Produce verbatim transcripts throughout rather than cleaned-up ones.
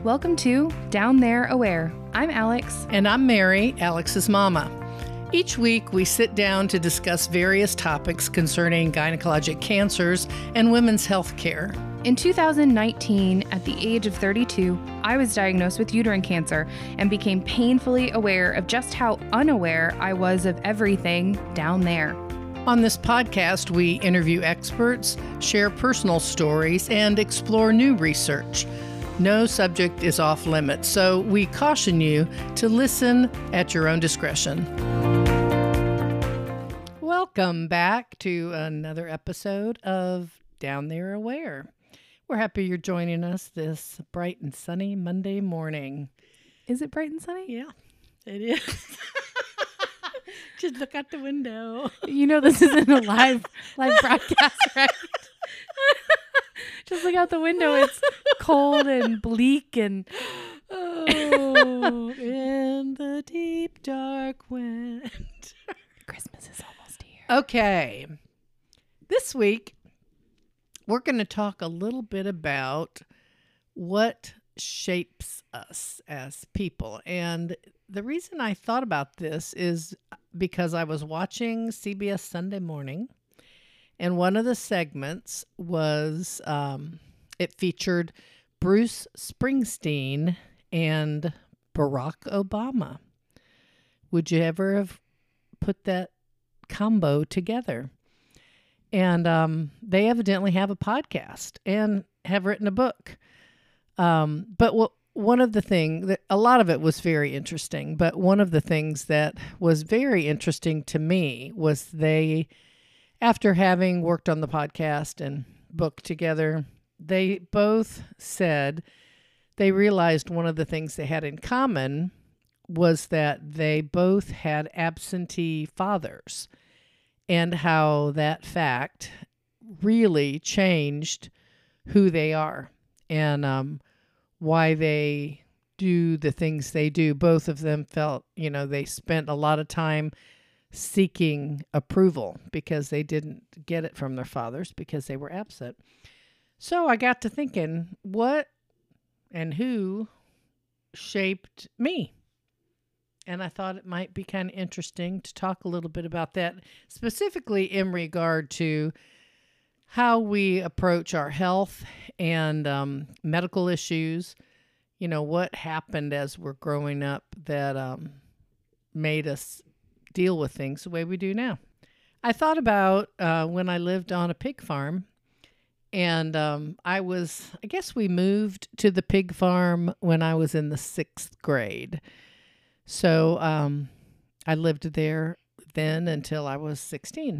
Welcome to Down There Aware. I'm Alex. And I'm Mary, Alex's mama. Each week, we sit down to discuss various topics concerning gynecologic cancers and women's health care. In two thousand nineteen, at the age of thirty-two, I was diagnosed with uterine cancer and became painfully aware of just how unaware I was of everything down there. On this podcast, we interview experts, share personal stories, and explore new research. No subject is off limits, so we caution you to listen at your own discretion. Welcome back to another episode of Down There Aware. We're happy you're joining us this bright and sunny Monday morning. Is it bright and sunny? Yeah, it is. Just look out the window. You know this isn't a live live broadcast, right? Just look out the window. It's cold and bleak and oh, in the deep dark winter. Christmas is almost here. Okay. This week, we're going to talk a little bit about what shapes us as people. And the reason I thought about this is because I was watching C B S Sunday Morning, and one of the segments was, um, it featured Bruce Springsteen and Barack Obama. Would you ever have put that combo together? And um, they evidently have a podcast and have written a book. Um, but what, one of the things, that a lot of it was very interesting, but one of the things that was very interesting to me was they, after having worked on the podcast and book together, they both said they realized one of the things they had in common was that they both had absentee fathers, and how that fact really changed who they are and um, why they do the things they do. Both of them felt, you know, they spent a lot of time seeking approval because they didn't get it from their fathers because they were absent. So I got to thinking, what and who shaped me? And I thought it might be kind of interesting to talk a little bit about that, specifically in regard to how we approach our health and um, medical issues. You know, what happened as we're growing up that um, made us deal with things the way we do now. I thought about uh, when I lived on a pig farm, and um, I was, I guess we moved to the pig farm when I was in the sixth grade. So um, I lived there then until I was sixteen.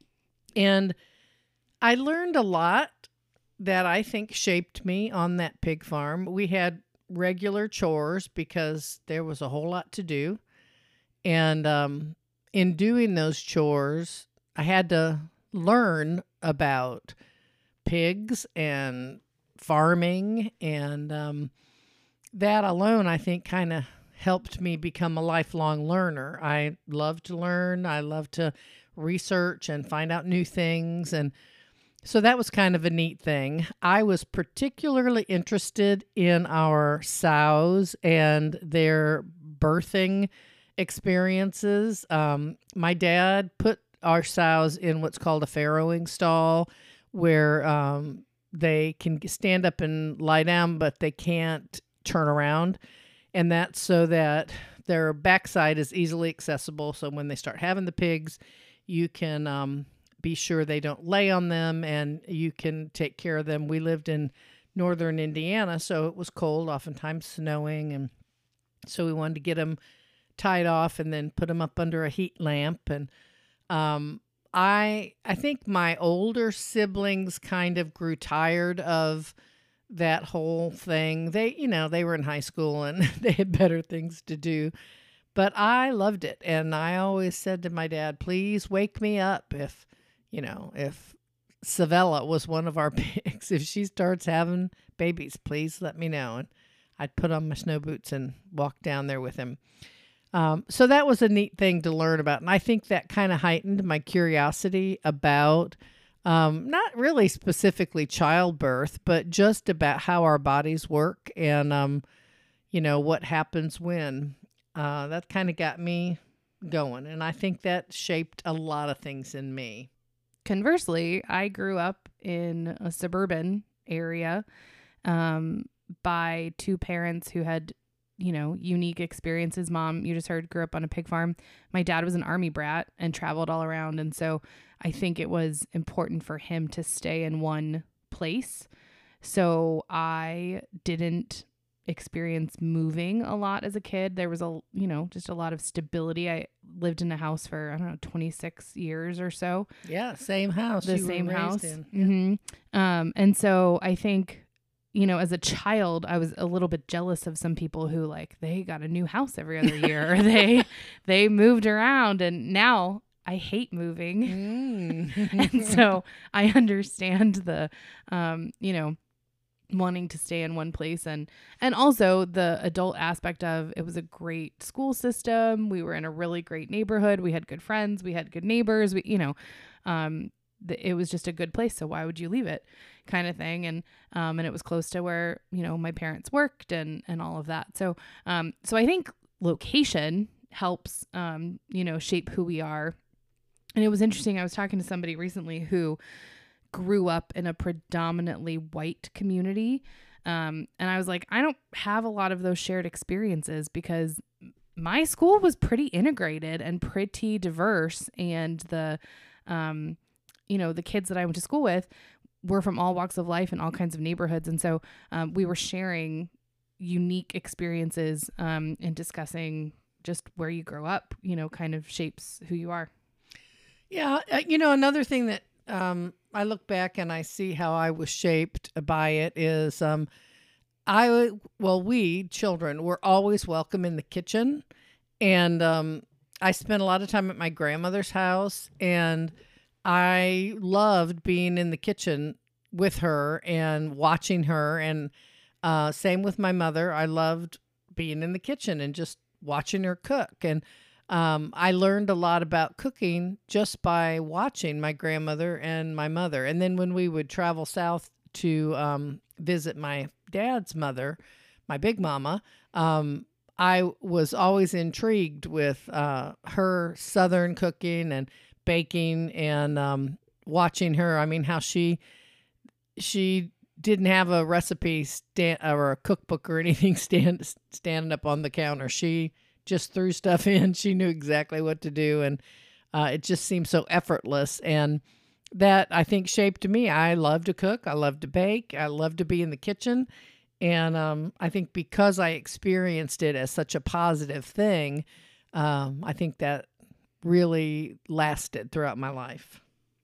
And I learned a lot that I think shaped me on that pig farm. We had regular chores because there was a whole lot to do. And um, in doing those chores, I had to learn about pigs and farming. And um, that alone, I think, kind of helped me become a lifelong learner. I love to learn. I love to research and find out new things. And so that was kind of a neat thing. I was particularly interested in our sows and their birthing experiences. Um, my dad put our sows in what's called a farrowing stall, where um, they can stand up and lie down, but they can't turn around. And that's so that their backside is easily accessible. So when they start having the pigs, you can um, be sure they don't lay on them, and you can take care of them. We lived in northern Indiana, so it was cold, oftentimes snowing. And so we wanted to get them tied off and then put them up under a heat lamp. And um, I, I think my older siblings kind of grew tired of that whole thing. They, you know, they were in high school and they had better things to do, but I loved it. And I always said to my dad, please wake me up if, you know, if Savella was one of our pigs, if she starts having babies, please let me know. And I'd put on my snow boots and walk down there with him. Um, so that was a neat thing to learn about. And I think that kind of heightened my curiosity about Um, not really specifically childbirth, but just about how our bodies work and, um, you know, what happens when. Uh, that kind of got me going. And I think that shaped a lot of things in me. Conversely, I grew up in a suburban area um, by two parents who had, you know, unique experiences. Mom, you just heard, grew up on a pig farm. My dad was an Army brat and traveled all around. And so I think it was important for him to stay in one place. So I didn't experience moving a lot as a kid. There was a, you know, just a lot of stability. I lived in a house for, I don't know, twenty-six years or so. Yeah, same house. The you same were raised house. in. Mm-hmm. Um, and so I think, you know, as a child, I was a little bit jealous of some people who like, they got a new house every other year or they, they moved around, and now I hate moving. Mm. And so I understand the, um, you know, wanting to stay in one place, and and also the adult aspect of it was a great school system. We were in a really great neighborhood. We had good friends. We had good neighbors. We, you know, um, the, it was just a good place. So why would you leave it, kind of thing? And um, and it was close to where, you know, my parents worked and and all of that. So um, so I think location helps, um, you know, shape who we are. And it was interesting. I was talking to somebody recently who grew up in a predominantly white community. Um, and I was like, I don't have a lot of those shared experiences because my school was pretty integrated and pretty diverse. And the, um, you know, the kids that I went to school with were from all walks of life and all kinds of neighborhoods. And so um, we were sharing unique experiences um, and discussing just where you grow up, you know, kind of shapes who you are. Yeah. Uh, you know, another thing that, um, I look back and I see how I was shaped by it is, um, I, well, we children were always welcome in the kitchen. And, um, I spent a lot of time at my grandmother's house, and I loved being in the kitchen with her and watching her. And, uh, same with my mother. I loved being in the kitchen and just watching her cook. And, Um, I learned a lot about cooking just by watching my grandmother and my mother. And then when we would travel south to um, visit my dad's mother, my big mama, um, I was always intrigued with uh, her Southern cooking and baking, and um, watching her. I mean, how she she didn't have a recipe stand or a cookbook or anything stand standing up on the counter. She just threw stuff in. She knew exactly what to do. And uh, it just seemed so effortless. And that, I think, shaped me. I love to cook. I love to bake. I love to be in the kitchen. And um, I think because I experienced it as such a positive thing, um, I think that really lasted throughout my life.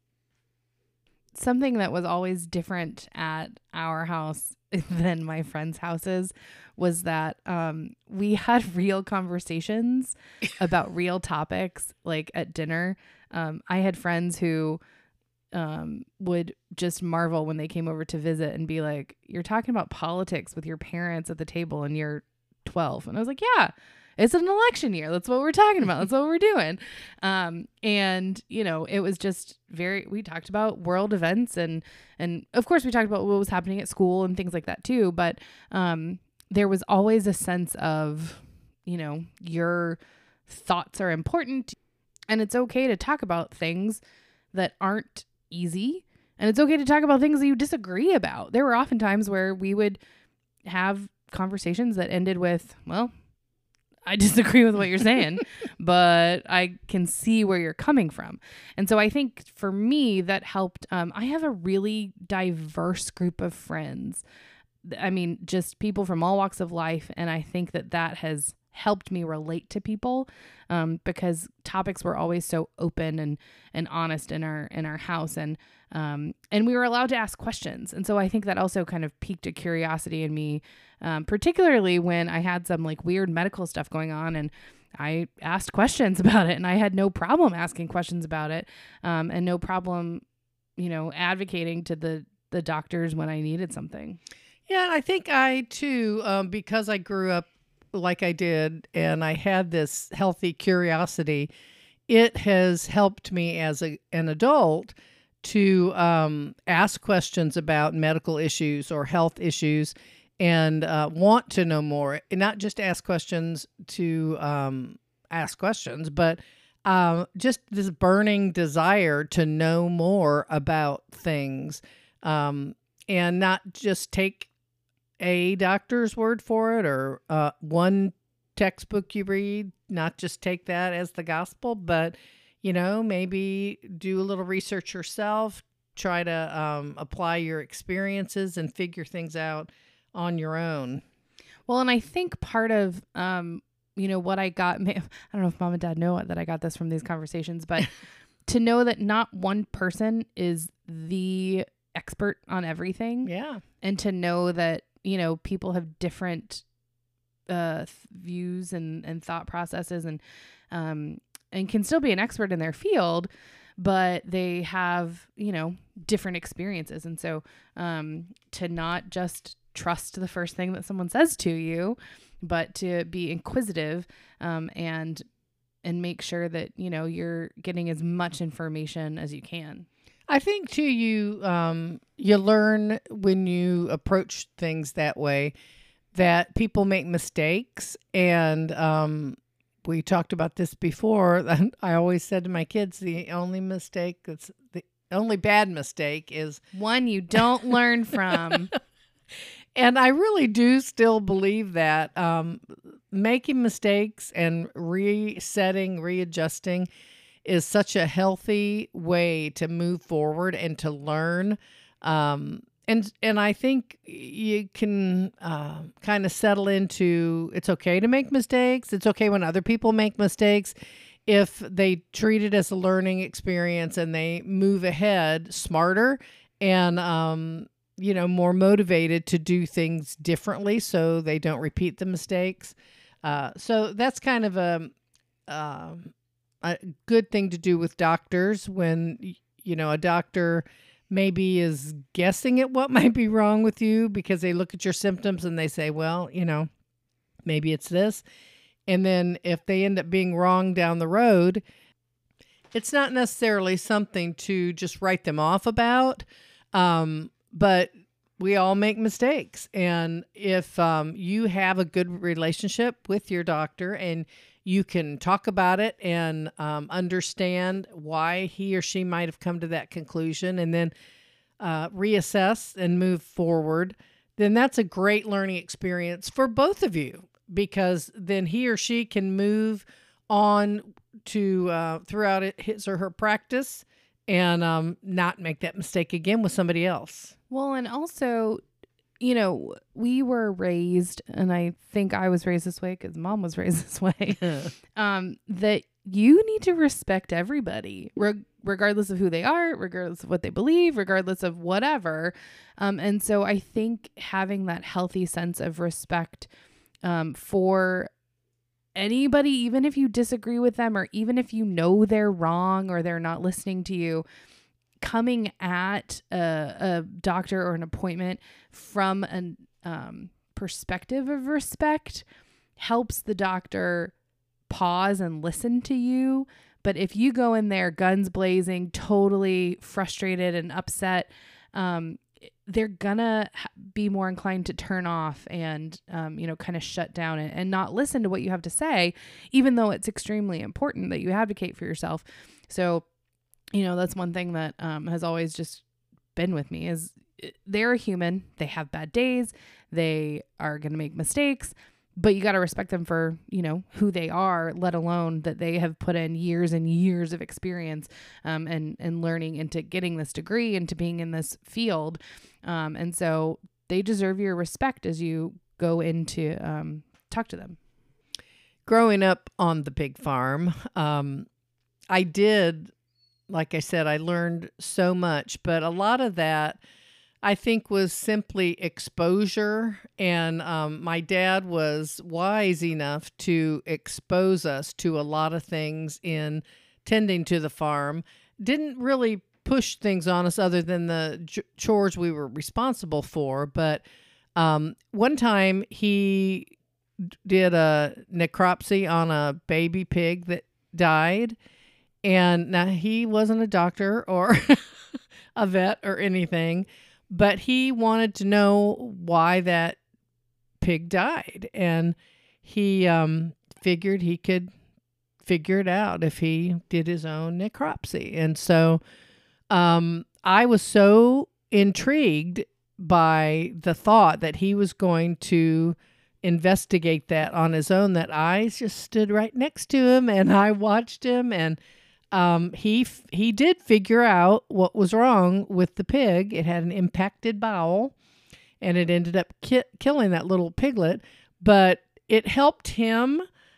Something that was always different at our house than my friends' houses was that um, we had real conversations about real topics, like at dinner. Um, I had friends who um, would just marvel when they came over to visit and be like, you're talking about politics with your parents at the table and you're twelve. And I was like, yeah, it's an election year. That's what we're talking about. That's what we're doing. Um, and, you know, it was just very, we talked about world events, and, and of course we talked about what was happening at school and things like that too. But, um, there was always a sense of, you know, your thoughts are important, and it's okay to talk about things that aren't easy. And it's okay to talk about things that you disagree about. There were often times where we would have conversations that ended with, well, I disagree with what you're saying, but I can see where you're coming from. And so I think for me that helped. Um, I have a really diverse group of friends. I mean, just people from all walks of life. And I think that that has helped me relate to people um, because topics were always so open and, and honest in our, in our house. And, um, and we were allowed to ask questions. And so I think that also kind of piqued a curiosity in me, um, particularly when I had some like weird medical stuff going on, and I asked questions about it, and I had no problem asking questions about it. Um, and no problem, you know, advocating to the, the doctors when I needed something. Yeah, I think I too, um, because I grew up like I did and I had this healthy curiosity, it has helped me as a, an adult to um, ask questions about medical issues or health issues and uh, want to know more, and not just ask questions to um, ask questions, but um, just this burning desire to know more about things, um, and not just take a doctor's word for it or uh, one textbook you read, not just take that as the gospel, but, you know, maybe do a little research yourself, try to um, apply your experiences and figure things out on your own. Well, and I think part of, um, you know, what I got, I don't know if mom and dad know that I got this from these conversations, but to know that not one person is the expert on everything. Yeah. And to know that, you know, people have different uh, views and, and thought processes and, um, and can still be an expert in their field, but they have, you know, different experiences. And so um, to not just trust the first thing that someone says to you, but to be inquisitive um, and and make sure that, you know, you're getting as much information as you can. I think too, you um, you learn when you approach things that way that people make mistakes, and um, we talked about this before. I always said to my kids, the only mistake that's the only bad mistake is one you don't learn from. And I really do still believe that um, making mistakes and resetting, readjusting is such a healthy way to move forward and to learn. Um, and and I think you can uh, kind of settle into it's okay to make mistakes. It's okay when other people make mistakes if they treat it as a learning experience and they move ahead smarter and um you know, more motivated to do things differently so they don't repeat the mistakes. Uh, so that's kind of a, uh, a good thing to do with doctors when, you know, a doctor maybe is guessing at what might be wrong with you because they look at your symptoms and they say, well, you know, maybe it's this. And then if they end up being wrong down the road, it's not necessarily something to just write them off about. Um, But we all make mistakes. And if um, you have a good relationship with your doctor and you can talk about it and um, understand why he or she might have come to that conclusion and then uh, reassess and move forward, then that's a great learning experience for both of you, because then he or she can move on to uh, throughout it, his or her practice and um, not make that mistake again with somebody else. Well, and also, you know, we were raised, and I think I was raised this way because mom was raised this way, um, that you need to respect everybody, reg- regardless of who they are, regardless of what they believe, regardless of whatever. Um, and so I think having that healthy sense of respect um, for anybody, even if you disagree with them or even if you know they're wrong or they're not listening to you, coming at a, a doctor or an appointment from a um, perspective of respect helps the doctor pause and listen to you. But if you go in there guns blazing, totally frustrated and upset, um, they're gonna be more inclined to turn off and, um, you know, kind of shut down and, and not listen to what you have to say, even though it's extremely important that you advocate for yourself. So, you know, that's one thing that um, has always just been with me is they're a human. They have bad days. They are going to make mistakes, but you got to respect them for, you know, who they are, let alone that they have put in years and years of experience um, and, and learning into getting this degree, into being in this field. Um, and so they deserve your respect as you go in to um, talk to them. Growing up on the pig farm, um, I did, like I said, I learned so much, but a lot of that I think was simply exposure. And um, my dad was wise enough to expose us to a lot of things in tending to the farm. Didn't really push things on us other than the j- chores we were responsible for. But um, one time he did a necropsy on a baby pig that died. And now he wasn't a doctor or a vet or anything, but he wanted to know why that pig died. And he um, figured he could figure it out if he did his own necropsy. And so um, I was so intrigued by the thought that he was going to investigate that on his own that I just stood right next to him and I watched him, and um, he he did figure out what was wrong with the pig. It had an impacted bowel, and it ended up ki- killing that little piglet, but it helped him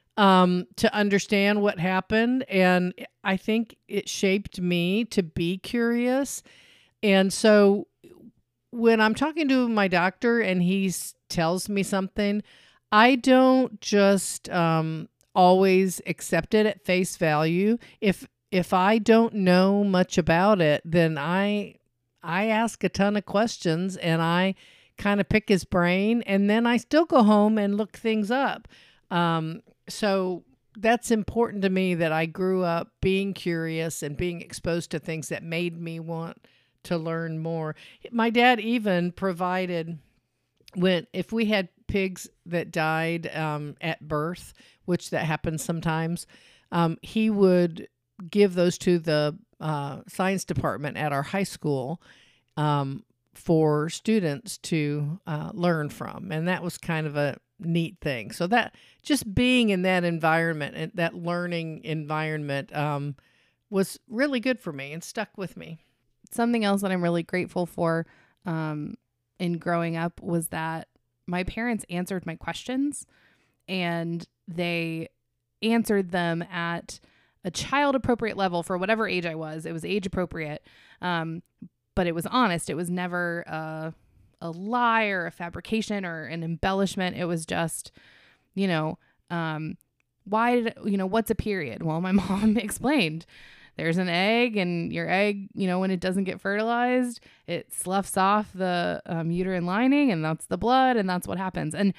um, to understand what happened, and I think it shaped me to be curious. And so when I'm talking to my doctor and he tells me something, I don't just um, always accept it at face value. If if I don't know much about it, then I I ask a ton of questions and I kind of pick his brain, and then I still go home and look things up. Um, so that's important to me, that I grew up being curious and being exposed to things that made me want to learn more. My dad even provided, when if we had pigs that died um, at birth, which that happens sometimes, um, he would give those to the uh, science department at our high school um, for students to uh, learn from. And that was kind of a neat thing. So that just being in that environment and that learning environment um, was really good for me and stuck with me. Something else that I'm really grateful for um, in growing up was that my parents answered my questions, and they answered them at a child appropriate level for whatever age I was. It was age appropriate, um, but it was honest. It was never a, a lie or a fabrication or an embellishment. It was just, you know, um, why did, you know, what's a period? Well, my mom explained. There's an egg, and your egg, you know, when it doesn't get fertilized, it sloughs off the um, uterine lining, and that's the blood, and that's what happens. And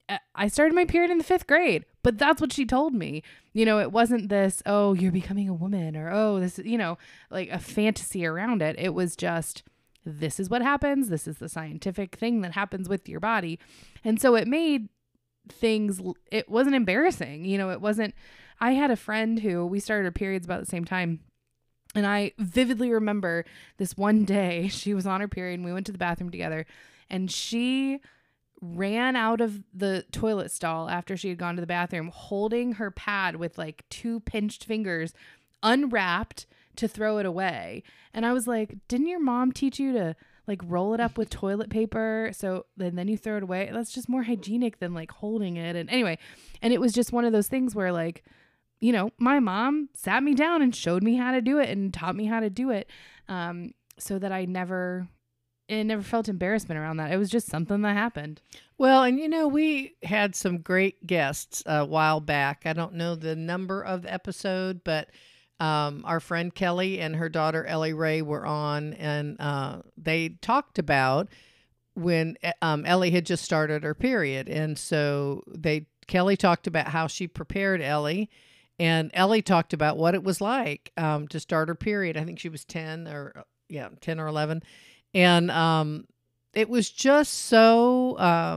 I started my period in the fifth grade, but that's what she told me. You know, it wasn't this, oh, you're becoming a woman, or, oh, this is, you know, like a fantasy around it. It was just, this is what happens. This is the scientific thing that happens with your body. And so it made things, it wasn't embarrassing. You know, it wasn't, I had a friend who, we started our periods about the same time. And I vividly remember this one day, she was on her period and we went to the bathroom together, and she ran out of the toilet stall after she had gone to the bathroom holding her pad with like two pinched fingers, unwrapped, to throw it away. And I was like, didn't your mom teach you to like roll it up with toilet paper, so and then you throw it away? That's just more hygienic than like holding it. And anyway, and it was just one of those things where, like, you know, my mom sat me down and showed me how to do it and taught me how to do it, um, so that I never, it never felt embarrassment around that. It was just something that happened. Well, and you know, we had some great guests a while back. I don't know the number of the episode, but um, our friend Kelly and her daughter Ellie Ray were on, and uh, they talked about when um, Ellie had just started her period. And so they Kelly talked about how she prepared Ellie, and Ellie talked about what it was like um, to start her period. I think she was ten or yeah, ten or eleven. And um, it was just so uh,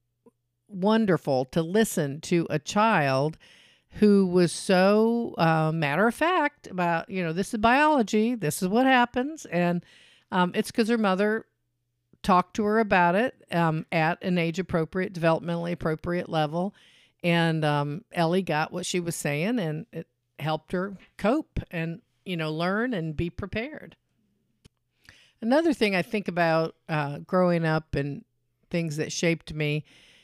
wonderful to listen to a child who was so uh, matter of fact about, you know, this is biology, this is what happens. And um, it's because her mother talked to her about it um, at an age appropriate, developmentally appropriate level. And um, Ellie got what she was saying, and it helped her cope and, you know, learn and be prepared. Another thing I think about uh, growing up and things that shaped me,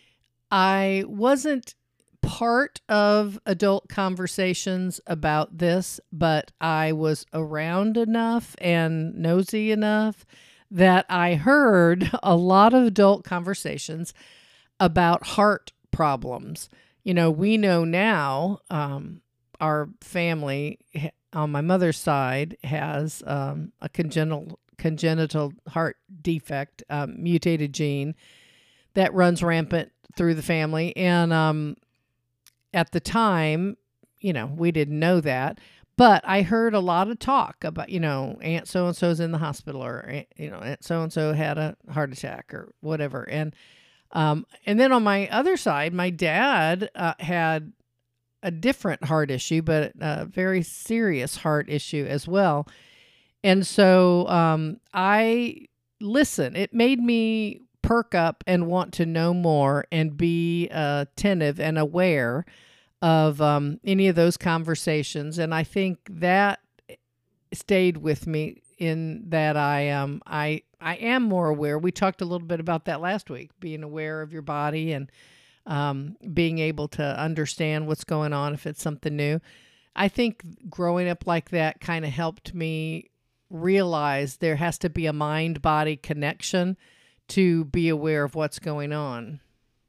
I wasn't part of adult conversations about this, but I was around enough and nosy enough that I heard a lot of adult conversations about heart problems. You know, we know now um, our family on my mother's side has um, a congenital congenital heart defect, um, mutated gene that runs rampant through the family. And um, at the time, you know, we didn't know that, But I heard a lot of talk about, you know, Aunt so-and-so's in the hospital, or, Aunt, you know, Aunt so-and-so had a heart attack or whatever. And, um, and then on my other side, my dad uh, had a different heart issue, but a very serious heart issue as well. And so um, I listen, it made me perk up and want to know more and be uh, attentive and aware of um, any of those conversations. And I think that stayed with me in that I um I I am more aware. We talked a little bit about that last week, being aware of your body and um, being able to understand what's going on if it's something new. I think growing up like that kind of helped me realize there has to be a mind-body connection to be aware of what's going on.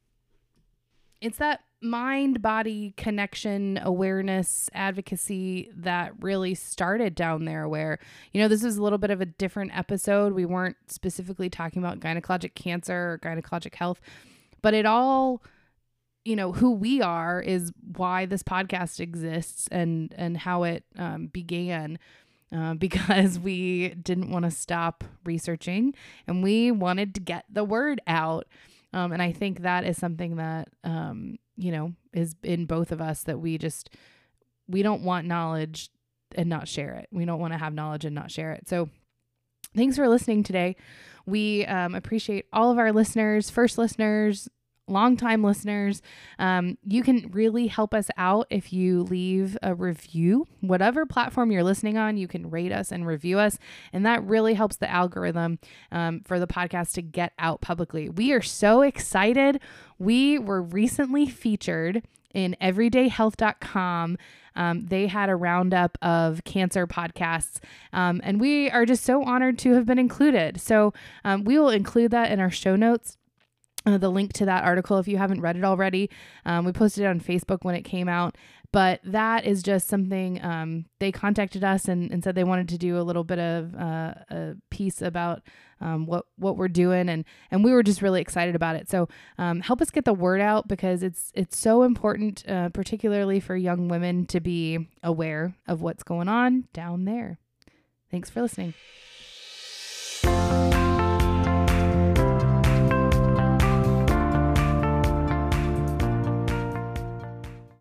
It's that mind-body connection, awareness, advocacy that really started down there where, you know, this is a little bit of a different episode. We weren't specifically talking about gynecologic cancer or gynecologic health, but it all, you know, who we are is why this podcast exists and, and how it um, began. Uh, because we didn't want to stop researching and we wanted to get the word out. Um, and I think that is something that, um, you know, is in both of us, that we just, we don't want knowledge and not share it. We don't want to have knowledge and not share it. So thanks for listening today. We um, appreciate all of our listeners, first listeners, longtime listeners. Um, you can really help us out if you leave a review. Whatever platform you're listening on, you can rate us and review us. And that really helps the algorithm um, for the podcast to get out publicly. We are so excited. We were recently featured in everyday health dot com. Um, they had a roundup of cancer podcasts, um, and we are just so honored to have been included. So um, we will include that in our show notes. Uh, the link to that article, if you haven't read it already. Um, we posted it on Facebook when it came out, but that is just something, um, they contacted us and, and said they wanted to do a little bit of uh, a piece about um, what, what we're doing. And, and we were just really excited about it. So um, help us get the word out, because it's, it's so important, uh, particularly for young women, to be aware of what's going on down there. Thanks for listening.